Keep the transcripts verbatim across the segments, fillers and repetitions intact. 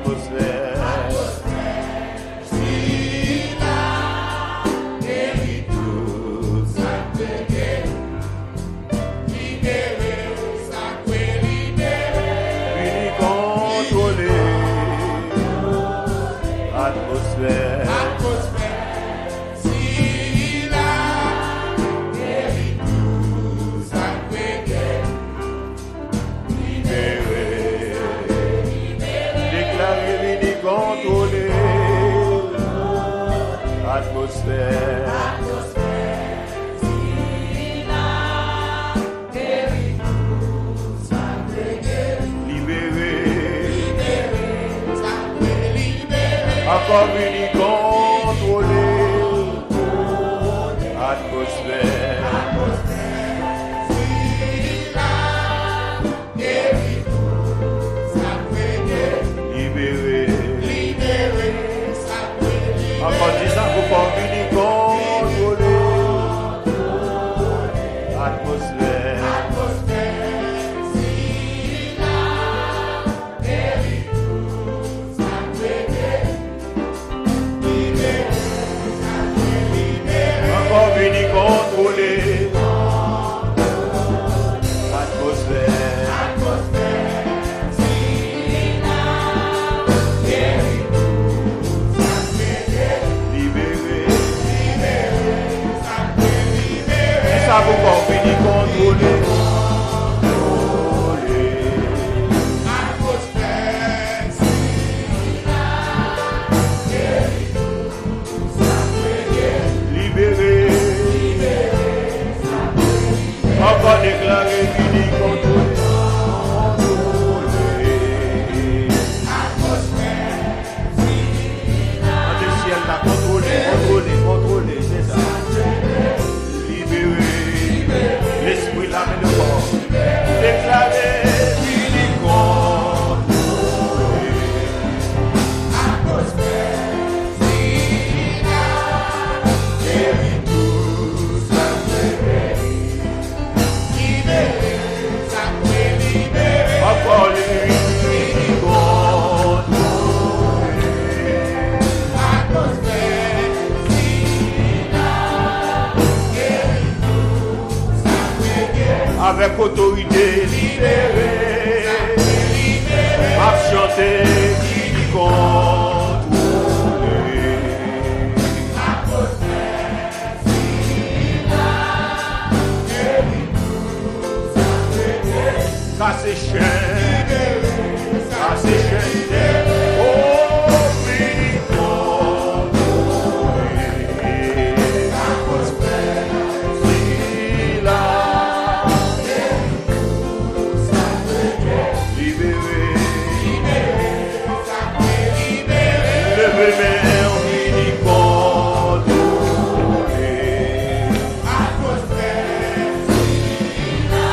Atmosphère. Atmosphère, si la vérité s'appelle, libéré, déclaré, vini contrôlé. Atmosphère, si la vérité s'appelle, libéré, encore vini contrôler atmosphère. Si la vérité s'appelle, libéré, libéré, s'appelle. Encore dit ça, encore vini contrôler atmosphère. Vini contrôler atmosphère, atmosphère, si la vérité s'appelle, libéré, libéré, s'appelle, libéré. Et ça vous encore vini contrôler, contrôler atmosphère, si la vérité s'appelle, libéré. Encore déclaré, fini, contrôlé, contrôlé. Atmosphère, si la le ciel l'a contrôlé, contrôlé, contrôlé, c'est ça. Libéré, l'esprit l'a mis le corps. Déclaré, fini, contrôlé. Atmosphère, si la vérité s'appelle. Encore les vini contrôlé. Atmosphère, si la vérité s'appelle. Avec autorité libérée, à chanter vini contrôlé. Atmosphère, si la vérité s'appelle. Cassez chaîne, cassez chaîne, oh, vini contrôlé. Atmosphère, si la vérité s'appelle, libéré, libéré, s'appelle, libéré. Levez-moi, vini contrôlé. Atmosphère, si la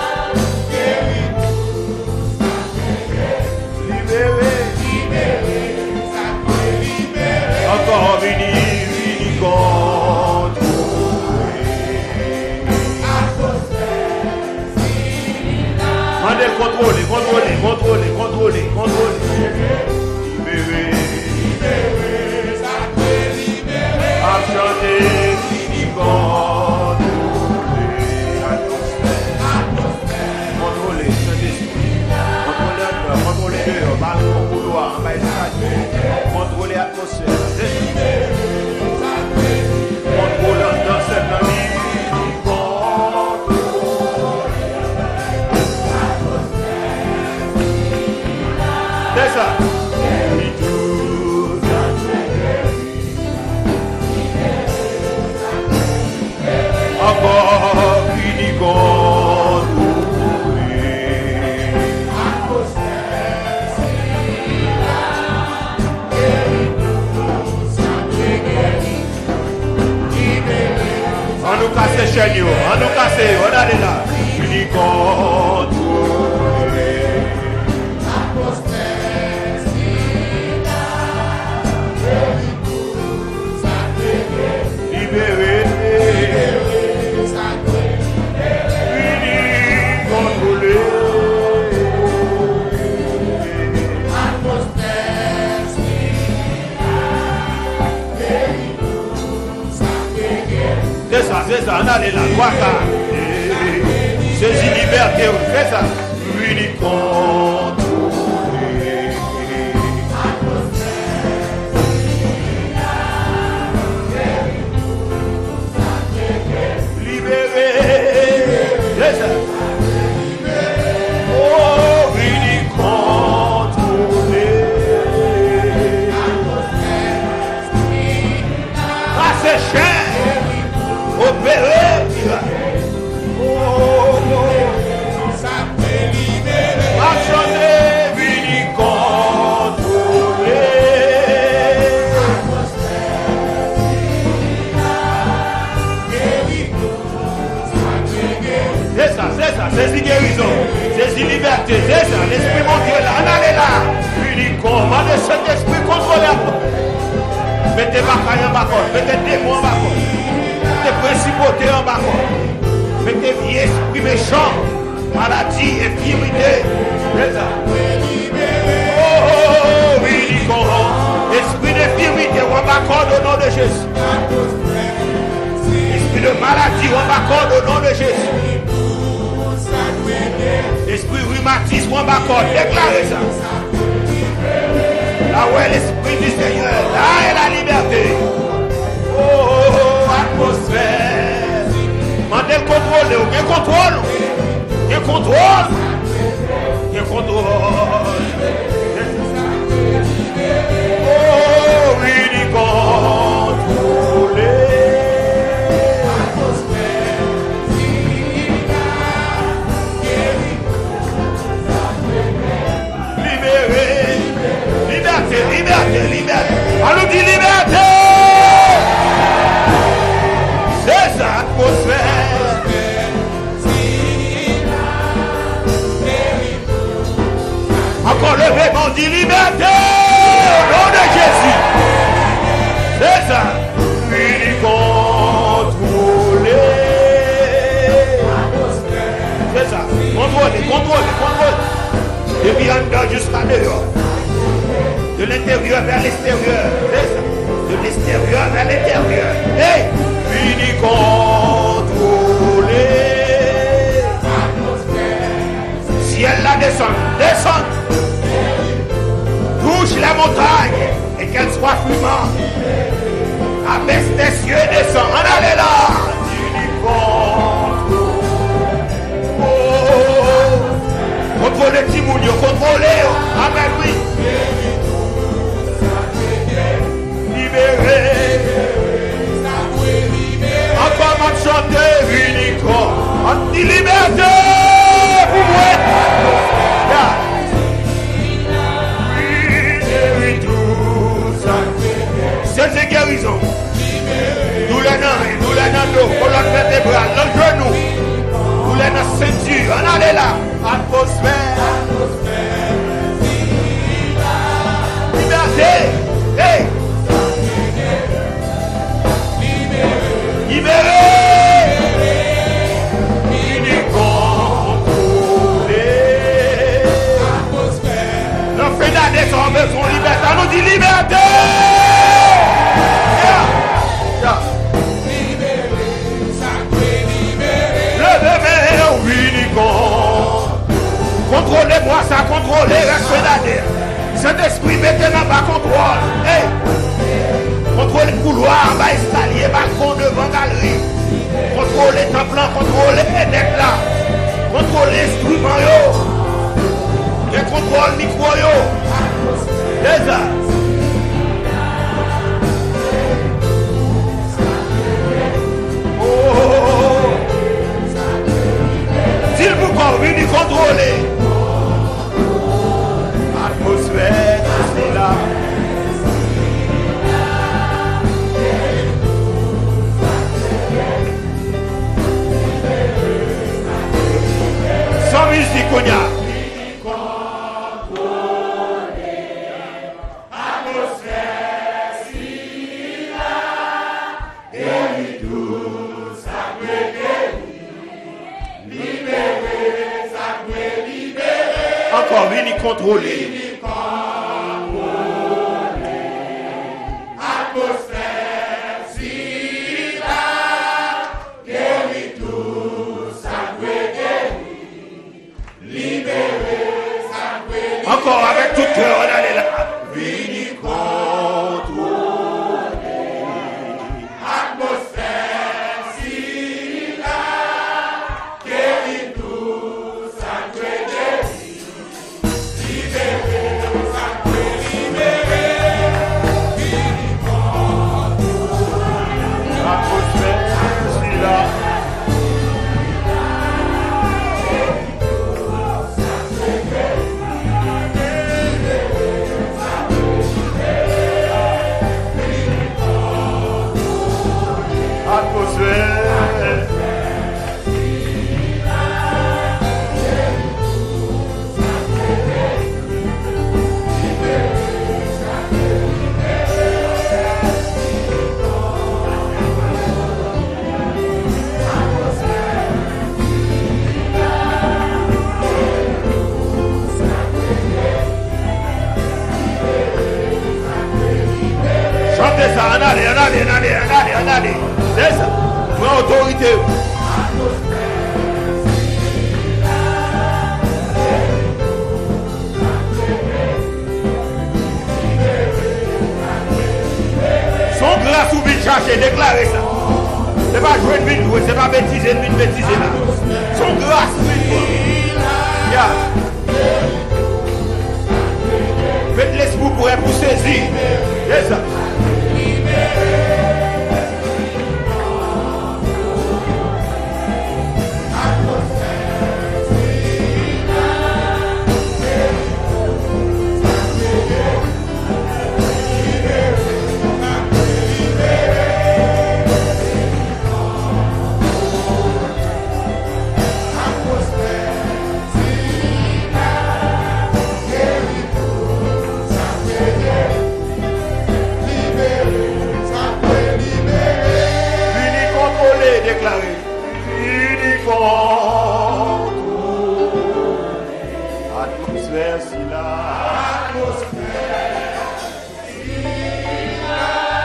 encore vini, vini contrôler. Atmosphère, si la mandez contrôler, contrôler, contrôler, contrôler, contrôler. Libéré, libéré, ça peut libérer. À chanter, vini contrôler. Atmosphère, atmosphère. Contrôler, Saint-Esprit. Contrôler dehors, contrôler dehors, balcon, couloir, en bas escalier. Contrôler l'atmosphère. Contrôler dans cette nuit. C'est ça. Encore fini contrôler. On nous casse les chaînes, on nous casse, on a là. Fini contrôler. Libéré, fini contrôler. Atmosphère, c'est ça, on allait là, trois quarts. Saisis liberté, fais ça. Vini contrôler. Libéré, c'est ça. Oh, vini contrôler. Ah, c'est cher. Opéré. Oh, oh. Marchandé, vini contrôler. C'est ça, c'est ça, c'est si guérison, c'est si liberté, c'est ça, l'esprit mon Dieu là, on allait là. Vini contrôler, cet esprit contrôleur. Mettez ma caille en bas, mettez démons en bas, mettez principautés en bas, mettez vieux esprit méchant. Maladie, infirmité. C'est ça. Oh, oh, oh, oui, esprit d'infirmité, on m'accorde au nom de Jésus. Esprit de maladie, on m'accorde au nom de Jésus. Esprit rhumatisme, on m'accorde. Déclarez ça. Là où est l'esprit du Seigneur, là est la liberté. Oh, oh, oh, atmosphère. Mandez le contrôle, aucun contrôle. Quel contrôle! Quel contrôle! Oh, oui, il contrôle. Libéré! Liberté, liberté, liberté! On nous dit liberté! C'est ça, atmosphère! Encore levé, on dit liberté au nom de Jésus. C'est ça. Vini contrôler. C'est ça. Contrôler, contrôler, contrôler. Depuis en dedans jusqu'à dehors. De l'intérieur vers l'extérieur. C'est ça. De l'extérieur vers l'intérieur. Hey! Vini contrôler. Ciel la descend. Descend. Touche la montagne et qu'elle soit fumante. Abaisse tes cieux et descend. En allez là. Oh, contrôlez Timounio, contrôlez. Amen, oui. Libéré. Encore ma chanter, unico. On dit liberté. Vous voyez. C'est guérison. Nous les nains, nous les nains, colonne vertébrale, le genou. Nous les nains ceinture. On allait là. Atmosphère. Liberté. Hey. Libéré. L'enfer d'année sont besoin de liberté. On nous dit liberté. Contrôlez-moi ça, contrôlez, respect d'année. Cet esprit, mettez-le bas contrôle. Hey. Contrôlez le couloir, bas escalier, balcon devant galerie. Contrôlez le temple, contrôlez les fenêtres là. Contrôlez l'instrument yo. Et contrôle le micro yo. Déjà. Oh. S'il vous convient de contrôler. Atmosphère, c'est là. Sans musique, on y a. Encore, vini contrôler. tout cœur, on allait là. Vini contrôler. Atmosphère, si là, guéris tout, sacré guéris. Libéré, sacré libéré. Vini contrôler. Atmosphère, si là. Chantez ça, en allez, en allez, en allez, en allez, en allez. C'est ça. Prends autorité. Son grâce ou vite chercher, déclarer ça. C'est pas jouer une vite jouer, c'est pas bêtiser une vite bêtiser là. Son grâce ou vite jouer. Yeah. Faites l'esprit pour être pour saisir. C'est ça. Déclaré, atmosphère si là, atmosphère si là,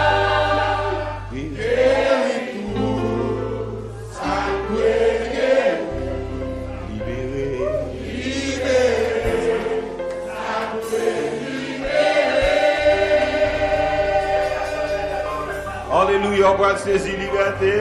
guéris tout, sacré, libéré, libéré, sacré, libéré. Alléluia, on va saisir liberté.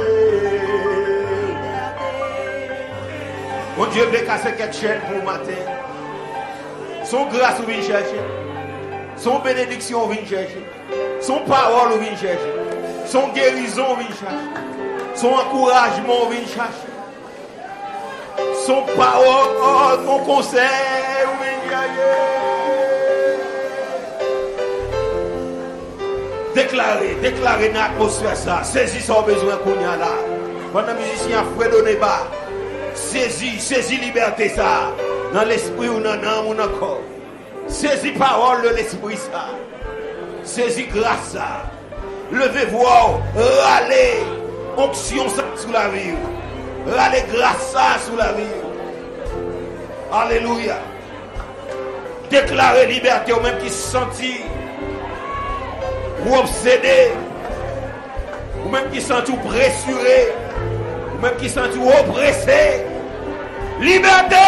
Mon Dieu veut casser quelque chaîne pour le matin. Son grâce vient chercher. Son bénédiction vient chercher. Son parole vient chercher. Son guérison vient chercher. Son encouragement vient chercher. Son parole, son conseil vient chercher. Déclarez, déclarez dans l'atmosphère ça. Saisis son besoin qu'on y a là. Pendant que les musiciens fredonnent bas. Saisis, saisis liberté ça. Dans l'esprit ou dans l'âme ou dans le corps. Saisis parole de l'esprit ça. Saisis grâce ça. Levez voix, râlez. Onction ça sous la vie. Râlez grâce ça sous la vie. Alléluia. Déclarez liberté au même qui se sentit. Ou obsédé. Ou même qui se sentit pressuré. Ou même qui se sentit oppressé. Liberté!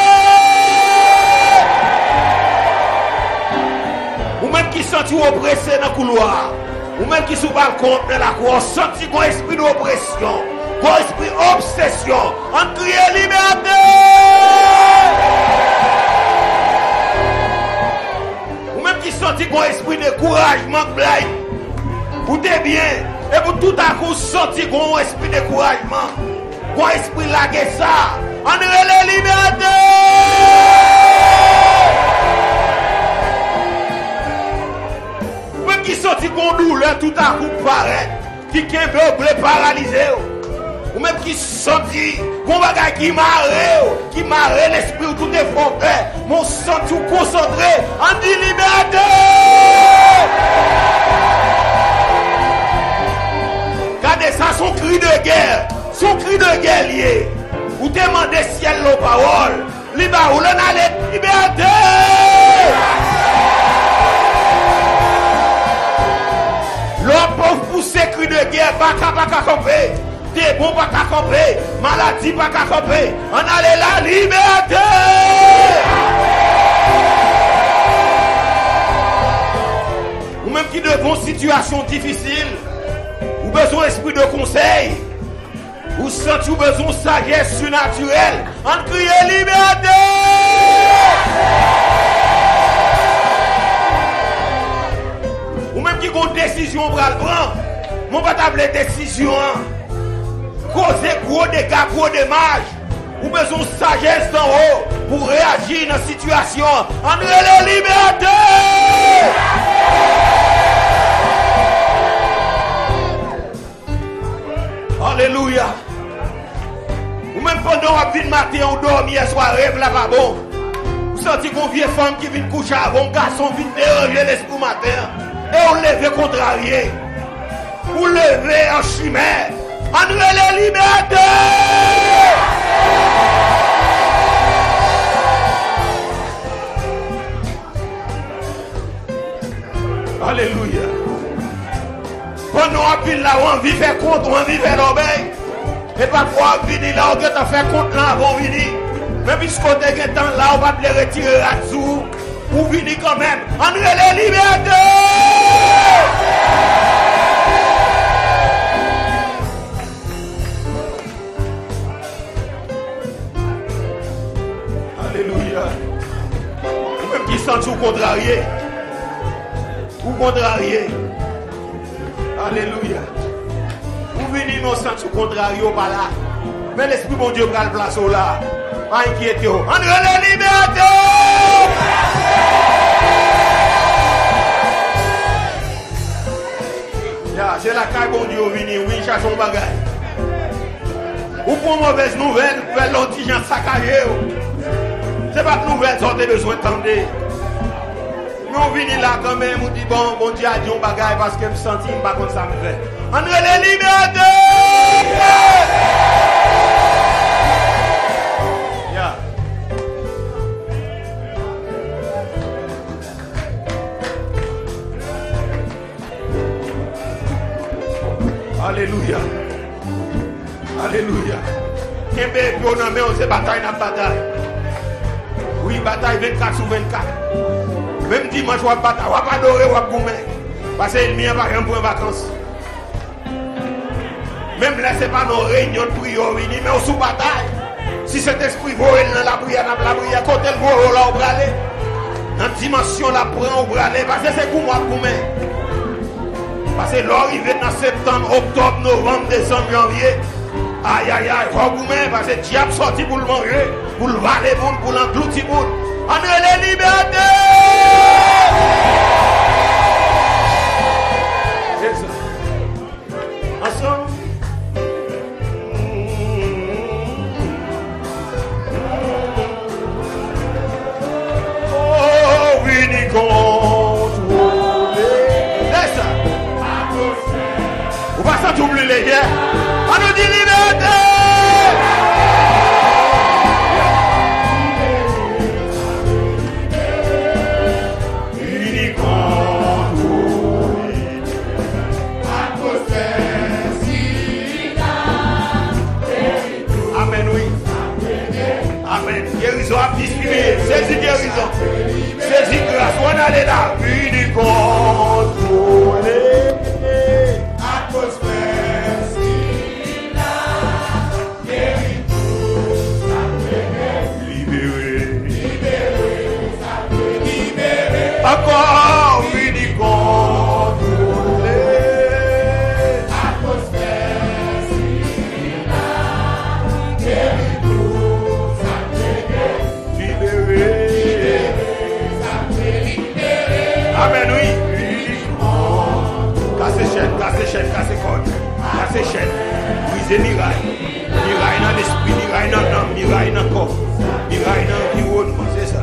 Ou même qui sentit oppressé dans le couloir. Ou même qui sous balcon dans la cour. Senti qu'on esprit d'oppression. Qu'on esprit d'obsession. On crie liberté! Ou même qui sentit qu'on esprit de découragement. Vous êtes bien. Et vous tout à coup senti qu'on esprit de découragement. Qu'on esprit lagué ça. On est la liberté. Même qui sortit qu'on douleur tout à coup paraît, qui est un peu paralysé, ou même qui sortit qu'on va qui marre, qui marre l'esprit ou tout est fondé, mon sang tout concentré, on dit liberté. Regardez ça, son cri de guerre, son cri de guerre lié. Vous demandez ciel la parole. Liba ou l'on a les liberté. L'homme pauvre pousse cri de guerre. Baka baka camper. Démon baka camper. Maladie baka camper. On a la liberté. devant une situation difficile, ou besoin d'esprit de conseil, ou sentez besoin de sagesse surnaturelle, en crier liberté! Ou même qui a une décision pour le prendre, mon pas t'appeler décision, causer gros dégâts, gros dommages, ou besoin de sagesse d'en haut pour réagir dans la situation, en crier liberté! Alléluia. Ou même pendant qu'on vient matin, on dort hier soir, rêve là pas bon. Vous sentez qu'on vieille femme qui vient coucher avant, un garçon vient déranger l'esprit matin. Et on lève contrarié. Ou lever en chimère. En la liberté. Alléluia. Pendant qu'on vient là, on vit faire compte, on vit faire l'obéi. Et parfois, on vient là, on vient faire compte là avant de venir. Mais puisqu'on est temps là, on va les retirer à dessous. Ou venir quand même. En la liberté. Alléluia. Ou même qui sont tout contrarié. Ou contrarié. Alléluia. Ou venir nous sentir tout contrarié par là. Mais l'Esprit bon Dieu prend le place là. Pas inquiétez-vous. En la liberté. C'est la caille bon Dieu venir, oui, cherche un bagage. Ou pour une mauvaise nouvelle, pour l'autre gens saccagé. C'est pas de nouvelle, ça a besoin d'entendre. Mais on vient là quand même, on dit bon, bon Dieu a dit un bagage parce que je me sens, je ne sais pas comment ça me fait. On est les libertés! Yeah. Alléluia. Alléluia. Kembe pour nous mais on se bataille dans bataille. Oui, bataille vingt-quatre sur vingt-quatre. Même dimanche on bataille, on va pas adorer, on va goumer. Parce que il n'y a pas rien pour les vacances. Même là c'est pas nos réunions de prière venir mais on sous bataille. Si cet esprit voit dans la prière, dans la prière côté le voit là on va aller. Dans dimension la prend on va aller parce que c'est pour moi goumer. Parce que l'arrivée dans septembre, octobre, novembre, décembre, janvier, aïe aïe aïe, faut goumer parce que le diable sorti pour le manger, pour le valer, pour l'engloutir. On est les libertés! C'est ça. Ensemble. Oh, oui, ça t'oublie les gars. On nous dit liberté. Amen, oui. Amen. Guérison a distribué. C'est une guérison. C'est une grâce. On allait là. Unique contrôlé. Encore unique contrôlé. Atmosphère libéré. Amen, oui. Cassez chaîne, cassez chaîne, cassez corde. Cassez chaîne. Brisez miraille. Miraille dans l'esprit, miraille dans l'âme, miraille dans le corps. Miraille dans l'environnement, c'est ça.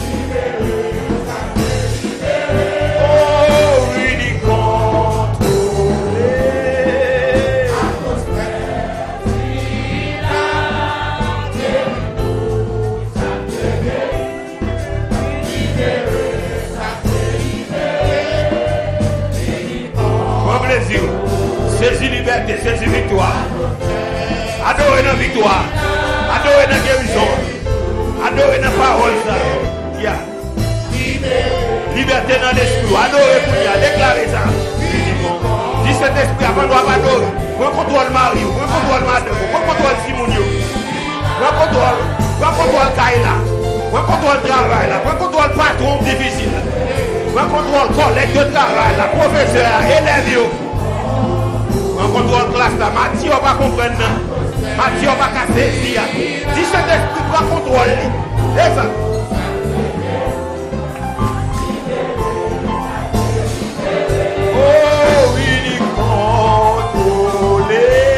Saisis liberté, saisis victoire. Adorez la victoire. Adorez la guérison. Adorez la parole. Yeah. Liberté. liberté dans l'esprit. Adorez pour lui, déclarez ça. Dis cet esprit avant de adorer. Moi contrôle Marie, moi contrôle madame, moi contrôle Simonio. Moi contrôle, moi contrôle Kaila. Moi contrôle travail là, moi contrôle patron difficile. Moi contrôle collègue de travail là, professeur, élève. Moi contrôle classe là, Mathieu va comprendre. Mathieu va casser ici. Dis cet esprit va contrôler. C'est ça. Oh, il est contrôlé.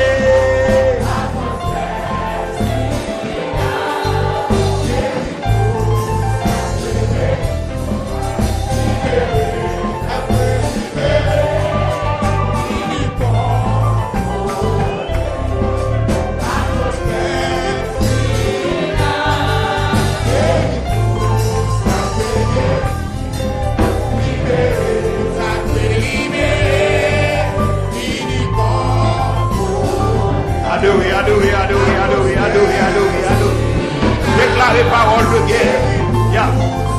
Adorez, adorez, adorez, adorez, adorez, adorez, adorez. Déclarez parole de guerre. Yeah.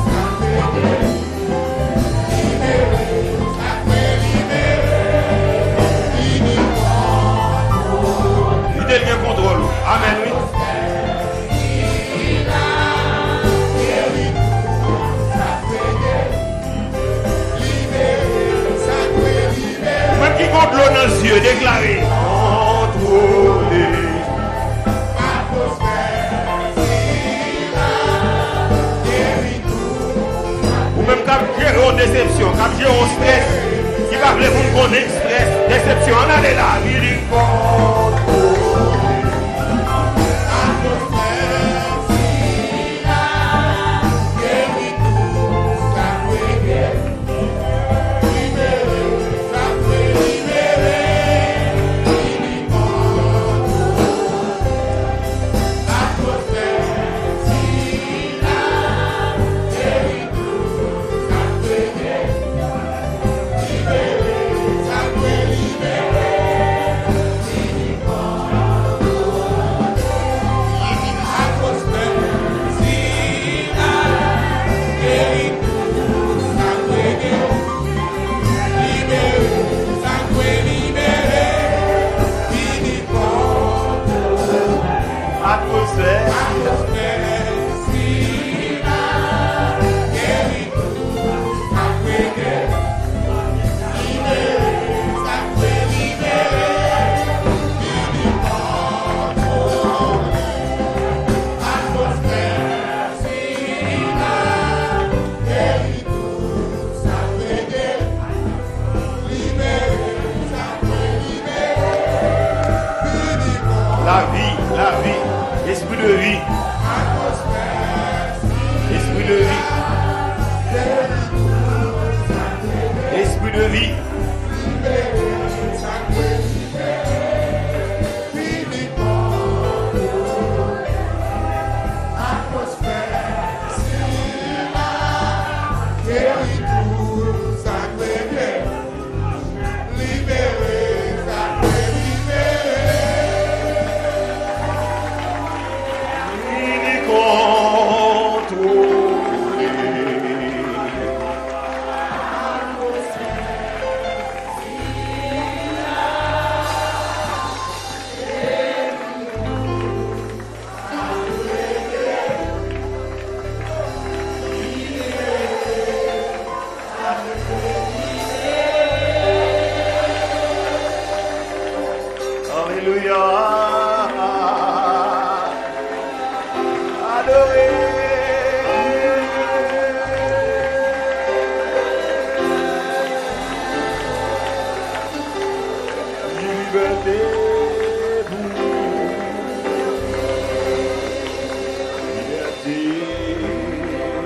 Il devient contrôle. Amen, oui. Même qui compte l'eau dans les yeux, déclarez. Ou même quand j'ai une déception, quand j'ai un stress, qui va vous connaître stress, déception, on allait là, il est la vie, la vie, esprit de vie, esprit de vie, esprit de vie.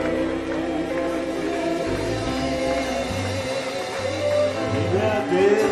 Liberté.